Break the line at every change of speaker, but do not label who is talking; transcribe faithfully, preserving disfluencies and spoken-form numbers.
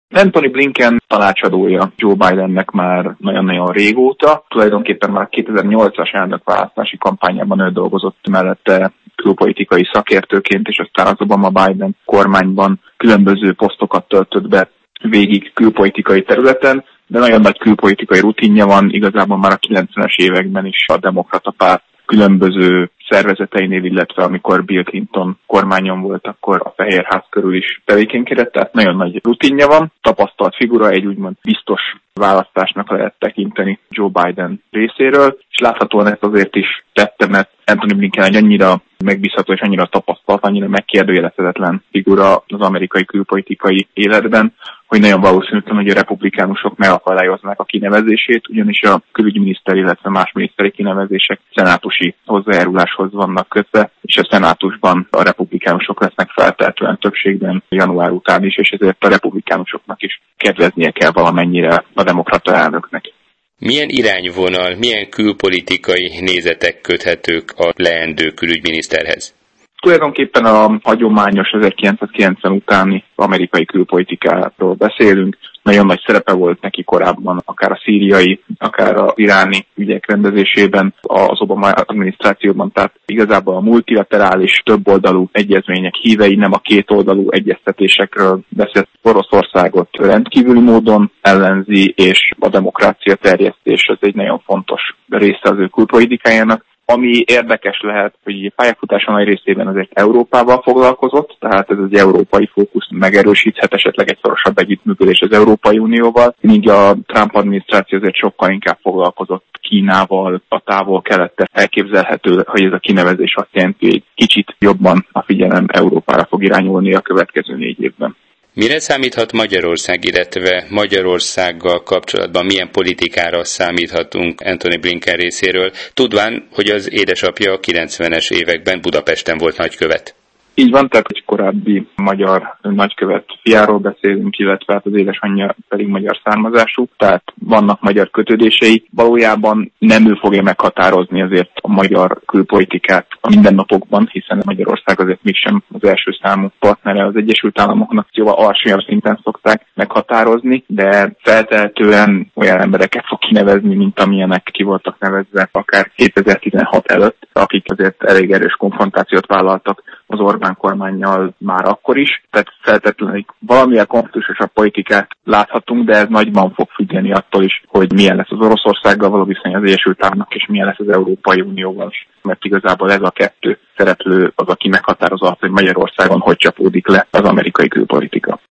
Antony Blinken tanácsadója Joe Bidennek már nagyon-nagyon régóta. Tulajdonképpen már a kétezer-nyolcas elnökválasztási kampányában ő dolgozott mellette külpolitikai szakértőként, és aztán az Obama-Biden kormányban különböző posztokat töltött be végig külpolitikai területen, de nagyon nagy külpolitikai rutinja van, igazából már a kilencvenes években is a demokrata párt különböző szervezeteinél, illetve amikor Bill Clinton kormányon volt, akkor a Fehérház körül is tevékenykedett, tehát nagyon nagy rutinja van, tapasztalt figura, egy úgymond biztos választásnak lehet tekinteni Joe Biden részéről, és láthatóan ezt azért is tette, mert Antony Blinken egy annyira megbízható és annyira tapasztalt, annyira megkérdőjelezhetetlen figura az amerikai külpolitikai életben, hogy nagyon valószínűtlen, hogy a republikánusok megakadályoznák a kinevezését, ugyanis a külügyminiszter, illetve más miniszteri kinevezések szenátusi hozzájáruláshoz vannak kötve, és a szenátusban a republikánusok lesznek feltehetően többségben január után is, és ezért a republikánusoknak is kedveznie kell valamennyire a demokrata elnöknek.
Milyen irányvonal, milyen külpolitikai nézetek köthetők a leendő külügyminiszterhez?
Tulajdonképpen a hagyományos ezerkilencszázkilencven utáni amerikai külpolitikáról beszélünk. Nagyon nagy szerepe volt neki korábban, akár a szíriai, akár az iráni ügyek rendezésében az Obama adminisztrációban. Tehát igazából a multilaterális, többoldalú egyezmények hívei, nem a kétoldalú egyeztetésekről beszélt. Oroszországot rendkívüli módon ellenzi, és a demokrácia terjesztés az egy nagyon fontos része az ő külpolitikájának. Ami érdekes lehet, hogy a pályafutása nagy részében azért Európával foglalkozott, tehát ez az európai fókusz megerősíthet esetleg egy szorosabb együttműködés az Európai Unióval, míg a Trump adminisztráció azért sokkal inkább foglalkozott Kínával, a távol-kelettel. Elképzelhető, hogy ez a kinevezés azt jelenti, hogy egy kicsit jobban a figyelem Európára fog irányulni a következő négy évben.
Mire számíthat Magyarország, illetve Magyarországgal kapcsolatban milyen politikára számíthatunk Antony Blinken részéről, tudván, hogy az édesapja a kilencvenes években Budapesten volt nagykövet?
Így van, tehát egy korábbi magyar nagykövet fiáról beszélünk, illetve hát az édesanyja pedig magyar származású, tehát vannak magyar kötődései. Valójában nem ő fogja meghatározni azért a magyar külpolitikát a mindennapokban, hiszen Magyarország azért mégsem az első számú partnere az Egyesült Államoknak, jóval alacsonyabb szinten szokták meghatározni, de feltehetően olyan embereket fog kinevezni, mint amilyenek ki voltak nevezve akár kétezer-tizenhat előtt, akik azért elég erős konfrontációt vállaltak az Orbán kormánnyal már akkor is. Tehát feltétlenül valamilyen konfliktusosabb politikát láthatunk, de ez nagyban fog függeni attól is, hogy milyen lesz az Oroszországgal való viszony az Egyesült Államok, és milyen lesz az Európai Unióval is. Mert igazából ez a kettő szereplő az, aki meghatározza azt, hogy Magyarországon hogy csapódik le az amerikai külpolitika.